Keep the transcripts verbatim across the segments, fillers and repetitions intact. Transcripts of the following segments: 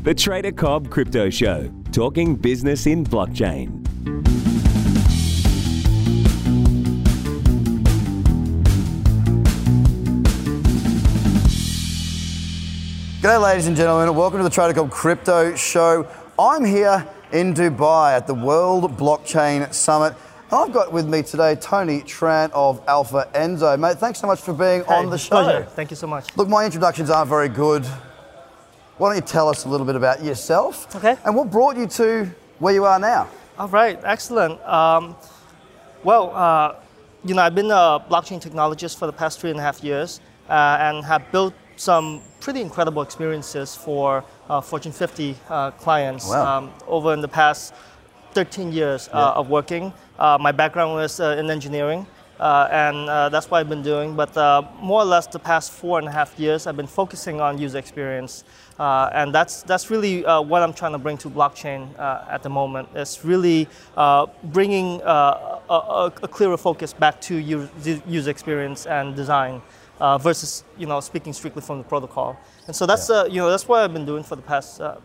The Trader Cobb Crypto Show, talking business in blockchain. G'day ladies and gentlemen, welcome to the Trader Cobb Crypto Show. I'm here in Dubai at the World Blockchain Summit. And I've got with me today Tony Tran of Alpha Enzo. Mate, thanks so much for being hey, on the show. Pleasure. Thank you so much. Look, my introductions aren't very good. Why don't you tell us a little bit about yourself? Okay. And what brought you to where you are now? All right, excellent. Um, well, uh, you know, I've been a blockchain technologist for the past three and a half years uh, and have built some pretty incredible experiences for uh, Fortune fifty uh, clients wow. um, over in the past thirteen years uh, yeah. of working. Uh, my background was uh, in engineering, uh, and uh, that's what I've been doing. But uh, more or less the past four and a half years, I've been focusing on user experience. Uh, and that's that's really uh, what I'm trying to bring to blockchain uh, at the moment. It's really uh, bringing uh, a, a clearer focus back to user experience and design uh, versus you know speaking strictly from the protocol. And so that's yeah. uh, you know that's what I've been doing for the past uh,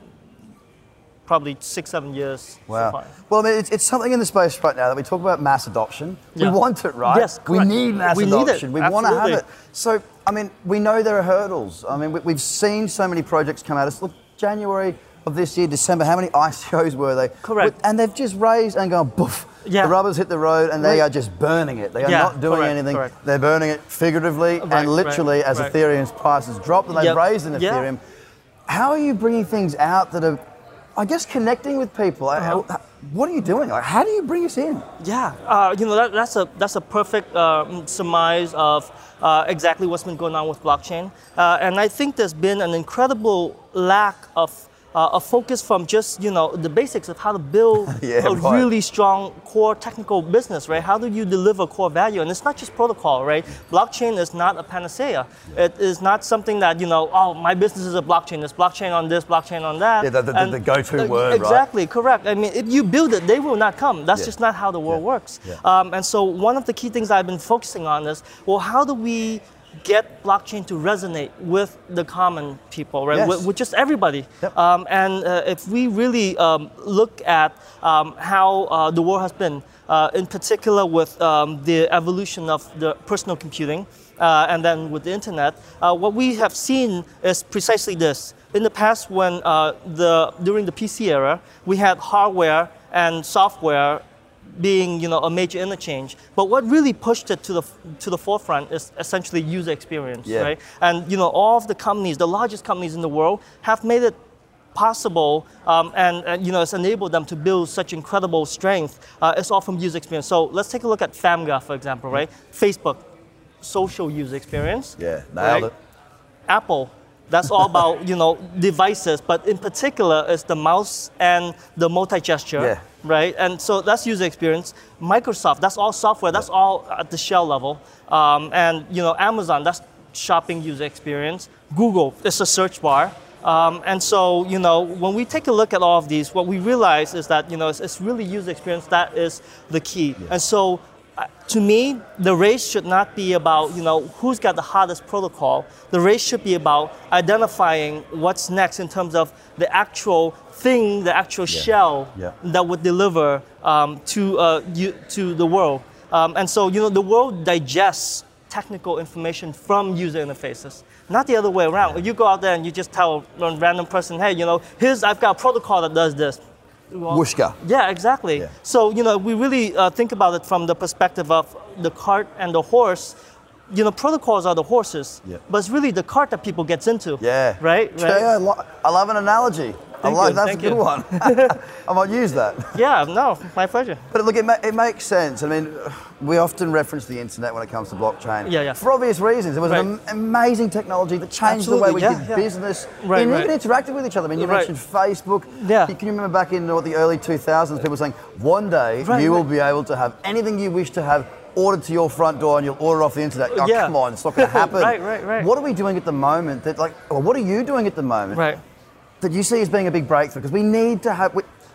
probably six seven years. Wow. So far. Well, I mean, it's, it's something in the space right now that we talk about mass adoption. Yeah. We want it, right? Yes, we correct. need mass we need adoption. It. We want to Absolutely. have it. So. I mean, we know there are hurdles. I mean, we, we've seen so many projects come at us. Look, January of this year, December, how many I C Os were they? Correct. And they've just raised and gone, poof. Yeah. The rubber's hit the road and they right. are just burning it. They are yeah, not doing correct, anything. Correct. They're burning it figuratively right, and literally right, as right. Ethereum's price has dropped and they've yep. raised in yeah. Ethereum. How are you bringing things out that are, I guess, connecting with people? Uh-huh. What are you doing? Like, how do you bring us in? Yeah, uh, you know that, that's a that's a perfect uh, surmise of uh, exactly what's been going on with blockchain, uh, and I think there's been an incredible lack of. Uh, a focus from just you know the basics of how to build yeah, a right. really strong core technical business, right? How do you deliver core value? And it's not just protocol, right? Blockchain is not a panacea. Yeah. It is not something that you know. Oh, my business is a blockchain. There's blockchain on this, blockchain on that. Yeah, the, the, and, the go-to uh, word, exactly, right? correct. I mean, if you build it, they will not come. That's yeah. just not how the world yeah. works. Yeah. Um, and so one of the key things I've been focusing on is, well, how do we get blockchain to resonate with the common people, right? Yes. With, with just everybody. Yep. Um, and uh, if we really um, look at um, how uh, the world has been, uh, in particular with um, the evolution of the personal computing, uh, and then with the internet, uh, what we have seen is precisely this. In the past, when uh, the during the P C era, we had hardware and software being, you know, a major interchange. But what really pushed it to the to the forefront is essentially user experience, yeah. right? And you know, all of the companies, the largest companies in the world, have made it possible, um, and, and you know, it's enabled them to build such incredible strength. Uh, it's all from user experience. So let's take a look at FAMGA, for example, right? Facebook, social user experience. Yeah, nailed right? it. Apple. That's all about you know devices, but in particular, it's the mouse and the multi-gesture, yeah. right? And so that's user experience. Microsoft, that's all software. That's all at the shell level. Um, and you know, Amazon, that's shopping user experience. Google, it's a search bar. Um, and so you know, when we take a look at all of these, what we realize is that you know it's, it's really user experience that is the key. Yeah. And so. To me, the race should not be about, you know, who's got the hottest protocol. The race should be about identifying what's next in terms of the actual thing, the actual yeah. shell yeah. that would deliver um, to uh, you, to the world. Um, and so, you know, the world digests technical information from user interfaces, not the other way around. Yeah. If you go out there and you just tell a random person, hey, you know, here's I've got a protocol that does this. Well, Whooshka. Yeah, exactly. Yeah. So, you know, we really uh, think about it from the perspective of the cart and the horse. You know, protocols are the horses, yeah. but it's really the cart that people gets into. Yeah. Right? right? Yeah, I, lo- I love an analogy. Thank I like you, that's thank a good you. one. I might use that. Yeah, no, my pleasure. But look, it, ma- it makes sense. I mean, we often reference the internet when it comes to blockchain. Yeah, yeah. For obvious reasons. It was right. an am- amazing technology that changed Absolutely, the way we yeah, did yeah. business Right, and right. even interacted with each other. I mean, you right. mentioned Facebook. Yeah. Can you remember back in what, the early two thousands, people saying, one day right, you right. will be able to have anything you wish to have ordered to your front door and you'll order off the internet. Oh, yeah. come on, it's not going to happen. right, right, right. What are we doing at the moment that, like, or what are you doing at the moment right. that you see as being a big breakthrough? Because we need to have, we,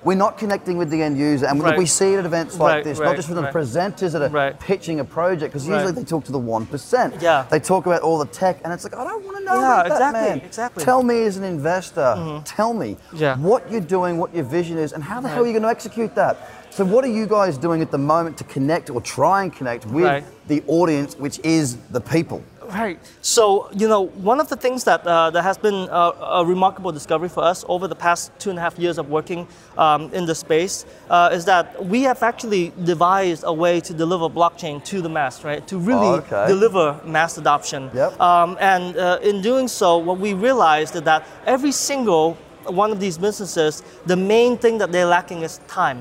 we're not connecting with the end user. And Right. we see it at events like Right, this, right, not just from the right. presenters that are Right. pitching a project, because Right. usually they talk to the one percent. Yeah. They talk about all the tech, and it's like, I don't want to know Yeah, about that, exactly, man. exactly. Tell me as an investor, tell me Yeah. what you're doing, what your vision is, and how the hell are you going to execute that? So what are you guys doing at the moment to connect or try and connect with Right. the audience, which is the people? Right. So, you know, one of the things that uh, that has been uh, a remarkable discovery for us over the past two and a half years of working um, in the space uh, is that we have actually devised a way to deliver blockchain to the mass, right? To really Oh, okay. deliver mass adoption. Yep. Um, and uh, in doing so, what we realized is that every single one of these businesses, the main thing that they're lacking is time.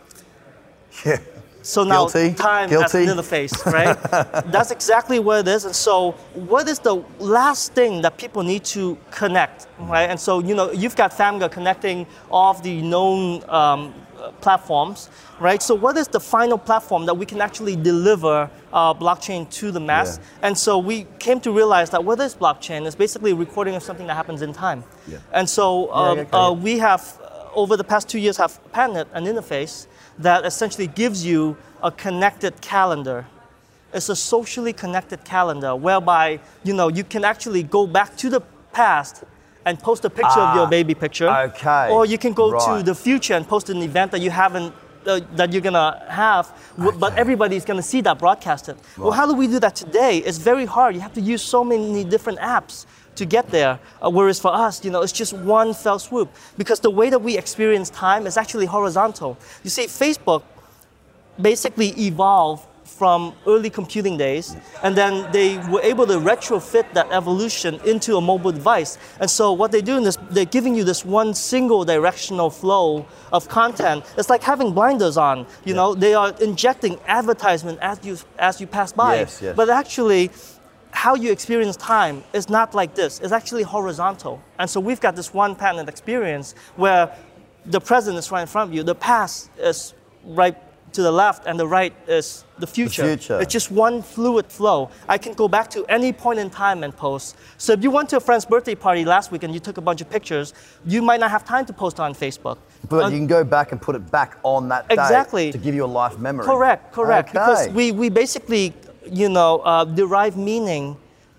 Yeah. So now Guilty? time Guilty? as an interface, right? That's exactly what it is. And so what is the last thing that people need to connect, right? And so, you know, you've got Famga connecting all of the known um, platforms, right? So what is the final platform that we can actually deliver uh, blockchain to the mass? Yeah. And so we came to realize that what is blockchain is basically a recording of something that happens in time. Yeah. And so uh, Yeah, okay. uh, we have, uh, over the past two years, have patented an interface that essentially gives you a connected calendar. It's a socially connected calendar whereby, you know, you can actually go back to the past and post a picture Ah, of your baby picture. okay. Or you can go Right. to the future and post an event that you haven't, uh, that you're gonna have, w- but everybody's gonna see that broadcasted. Well, how do we do that today? It's very hard. You have to use so many different apps to get there. Uh, whereas for us, you know, it's just one fell swoop. Because the way that we experience time is actually horizontal. You see, Facebook basically evolved from early computing days, and then they were able to retrofit that evolution into a mobile device. And so what they're doing is they're giving you this one single directional flow of content. It's like having blinders on. You know, they are injecting advertisement as you as you pass by. Yes, yes. But actually, how you experience time is not like this. It's actually horizontal. And so we've got this one patented experience where the present is right in front of you, the past is right to the left, and the right is the future. future. It's just one fluid flow. I can go back to any point in time and post. So if you went to a friend's birthday party last week and you took a bunch of pictures, you might not have time to post on Facebook. But Un- you can go back and put it back on that day Exactly. to give you a life memory. Correct, correct. Okay. Because we, we basically, you know, uh, derive meaning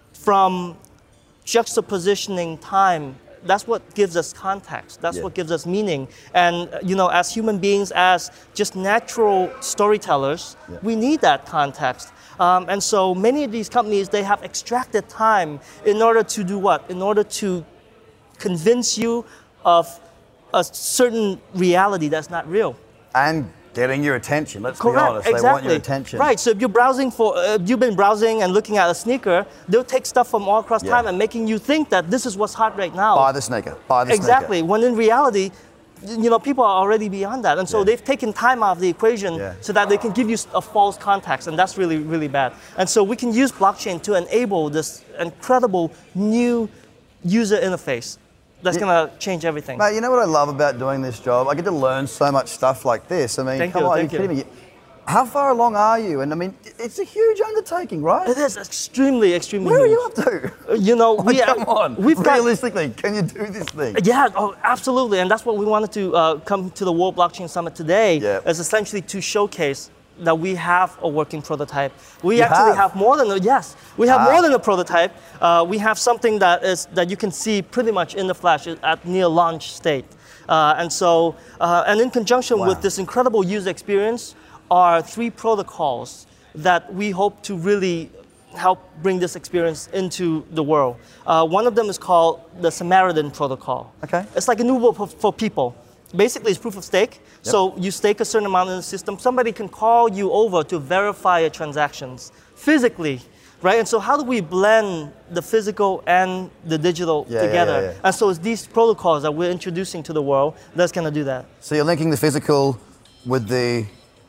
from juxtapositioning time. That's what gives us context. That's Yeah. what gives us meaning. And, uh, you know, as human beings, as just natural storytellers, Yeah. we need that context. Um, and so many of these companies, they have extracted time in order to do what? In order to convince you of a certain reality that's not real. And getting your attention, let's Correct, be honest. exactly. They want your attention. Right, so if you're browsing for, uh, if you've been browsing and looking at a sneaker, they'll take stuff from all across Yeah. time and making you think that this is what's hot right now. Buy the sneaker. Buy the Exactly, sneaker. when in reality, you know, people are already beyond that. And so Yeah. they've taken time out of the equation Yeah. so that they can give you a false context, and that's really, really bad. And so we can use blockchain to enable this incredible new user interface that's Yeah. gonna change everything. Mate, you know what I love about doing this job? I get to learn so much stuff like this. I mean, Thank come you, on, thank are you kidding you. me? How far along are you? And I mean, it's a huge undertaking, right? It is extremely, extremely Where are huge. you up to? Uh, You know, Like, we come on. We've got, Realistically, can you do this thing? Yeah, oh, absolutely, and that's what we wanted to uh, come to the World Blockchain Summit today. Yeah. Is essentially to showcase that we have a working prototype. We You actually have? have more than a, yes, we have Ah. more than a prototype. Uh, we have something that is that you can see pretty much in the flash at near launch state. Uh, and so, uh, and in conjunction Wow. with this incredible user experience, are three protocols that we hope to really help bring this experience into the world. Uh, one of them is called the Samaritan Protocol. Okay. It's like an Uber for, for people. Basically, it's proof of stake. So you stake a certain amount in the system. Somebody can call you over to verify your transactions physically, right? And so how do we blend the physical and the digital Yeah, yeah, together? yeah, yeah. And so it's these protocols that we're introducing to the world that's going to do that. So you're linking the physical with the,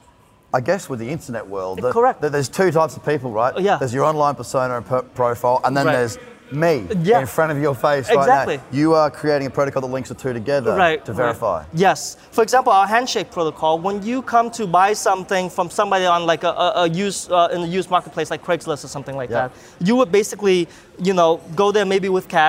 I guess, with the internet world. The- Correct. the- there's two types of people, right? Yeah. There's your online persona and per- profile, and then Right. there's me Yeah. in front of your face right Exactly. now. You are creating a protocol that links the two together Right, to right. verify. Yes. For example, our handshake protocol, when you come to buy something from somebody on like a, a, a used, uh, in a used marketplace like Craigslist or something like Yeah. that, you would basically, you know, go there maybe with cash,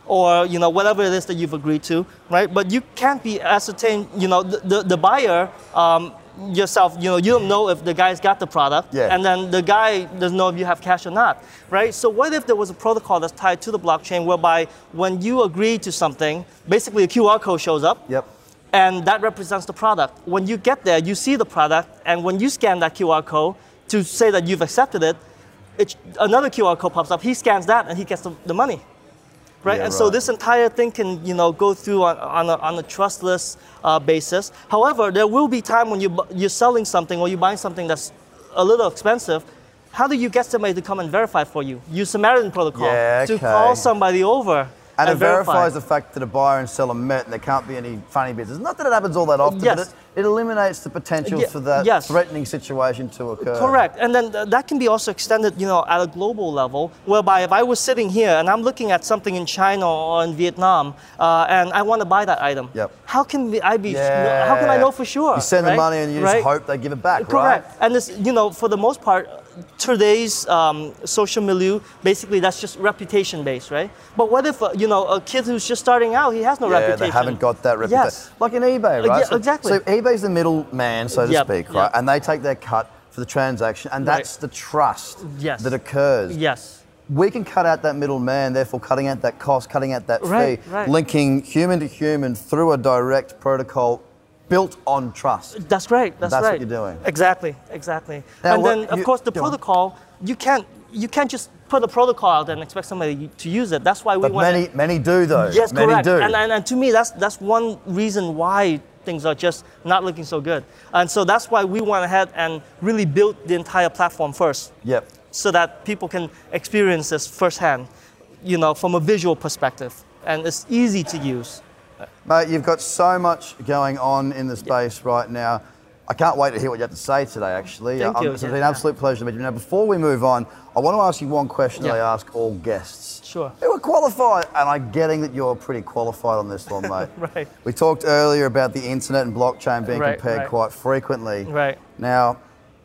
or you know whatever it is that you've agreed to, right? But you can't be ascertained, you know, the, the, the buyer um, yourself, you know, you don't know if the guy's got the product, Yeah. and then the guy doesn't know if you have cash or not, right? So what if there was a protocol that's tied to the blockchain whereby when you agree to something, basically a Q R code shows up, Yep. and that represents the product. When you get there, you see the product, and when you scan that Q R code to say that you've accepted it, it another Q R code pops up, he scans that, and he gets the, the money. Right? Yeah, and so right. this entire thing can, you know, go through on, on, a, on a trustless uh, basis. However, there will be time when you, bu- you're selling something or you're buying something that's a little expensive. How do you get somebody to come and verify for you? Use Samaritan Protocol Yeah, to okay. call somebody over And, and, it verify. verifies the fact that a buyer and seller met and there can't be any funny business. Not that it happens all that often, Yes. but it, it eliminates the potential Ye- for that yes. threatening situation to occur. Correct, and then th- that can be also extended, you know, at a global level, whereby if I was sitting here and I'm looking at something in China or in Vietnam, uh, and I want to buy that item, Yep. how can we- I be? Yeah. How can I know for sure? You send right? the money and you Right? just hope they give it back, Correct, right? and this, you know, for the most part, today's um, social milieu, basically that's just reputation based, right? But what if, uh, you know, a kid who's just starting out, he has no Yeah, reputation. they haven't got that reputation. Yes. Like in eBay, right? yeah, so, exactly. So eBay's the middleman, so to Yep, speak, yep. right? And they take their cut for the transaction, and Right. that's the trust Yes. that occurs. Yes. We can cut out that middleman, therefore cutting out that cost, cutting out that Right, fee, right. linking human to human through a direct protocol built on trust. That's right. That's, That's what right. you're doing. Exactly. Exactly. Now, and what then, of you- course, the go on. protocol. You can't. You can't just put a protocol out there and expect somebody to use it. That's why we But want. many, many do though. Yes, many correct. do. And, and and to me, that's that's one reason why things are just not looking so good. And so that's why we went ahead and really built the entire platform first, Yep. so that people can experience this firsthand, you know, from a visual perspective, and it's easy to use. Mate, you've got so much going on in the space right now. I can't wait to hear what you have to say today, actually. Thank Um, you. It's Yeah, been an yeah. absolute pleasure to meet you. Now, before we move on, I want to ask you one question that I Yeah. ask all guests. Sure. Who are qualified? And I'm getting that you're pretty qualified on this one, mate. Right. We talked earlier about the internet and blockchain being Right, compared right. quite frequently. Right. Now,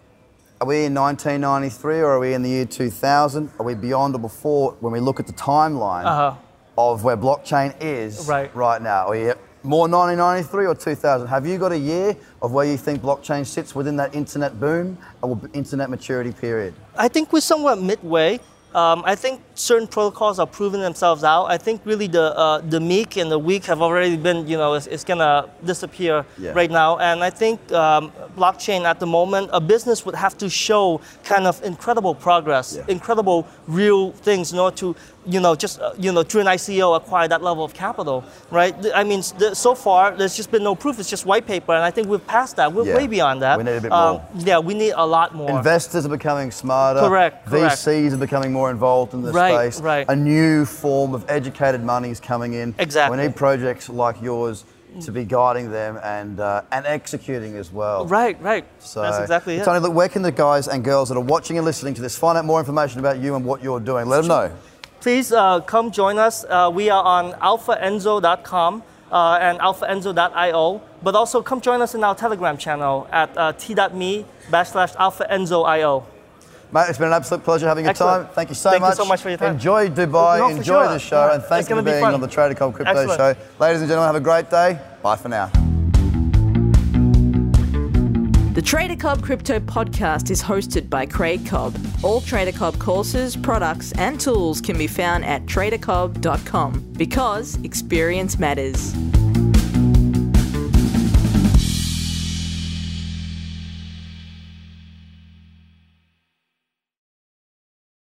are we in nineteen ninety-three or are we in the year two thousand? Are we beyond or before when we look at the timeline Uh-huh. of where blockchain is Right. right now? Are we more nineteen ninety-three or two thousand? Have you got a year of where you think blockchain sits within that internet boom or internet maturity period? I think we're somewhat midway. Um, I think certain protocols are proving themselves out. I think really the uh, the meek and the weak have already been, you know, it's, it's gonna disappear Yeah. right now. And I think um, blockchain at the moment, a business would have to show kind of incredible progress, Yeah. incredible real things in order to, you know, just uh, you know, through an I C O acquire that level of capital, right? Th- I mean, s- the, so far there's just been no proof. It's just white paper, and I think we've passed that. We're Yeah. way beyond that. We need a bit Um, more. Yeah, we need a lot more. Investors are becoming smarter. Correct, V correct. Cs are becoming more involved in the Right, space. right. A new form of educated money is coming in. Exactly. We need projects like yours to be guiding them and uh, and executing as well. Right, right. So, That's exactly it. Tony, look, where can the guys and girls that are watching and listening to this find out more information about you and what you're doing? Let them know. Please uh, come join us. Uh, we are on alpha enzo dot com uh, and alpha enzo dot io, but also come join us in our Telegram channel at uh, t.me backslash alphaenzoio. Mate, it's been an absolute pleasure having your Excellent. time. Thank you so Thank you much. so much for your time. Enjoy Dubai, No, for enjoy sure. the show, Yeah, and thank it's you for gonna be being fun. on the Trader Cobb Crypto Excellent. Show. Ladies and gentlemen, have a great day. Bye for now. The Trader Cobb Crypto Podcast is hosted by Craig Cobb. All Trader Cobb courses, products, and tools can be found at trader cobb dot com because experience matters.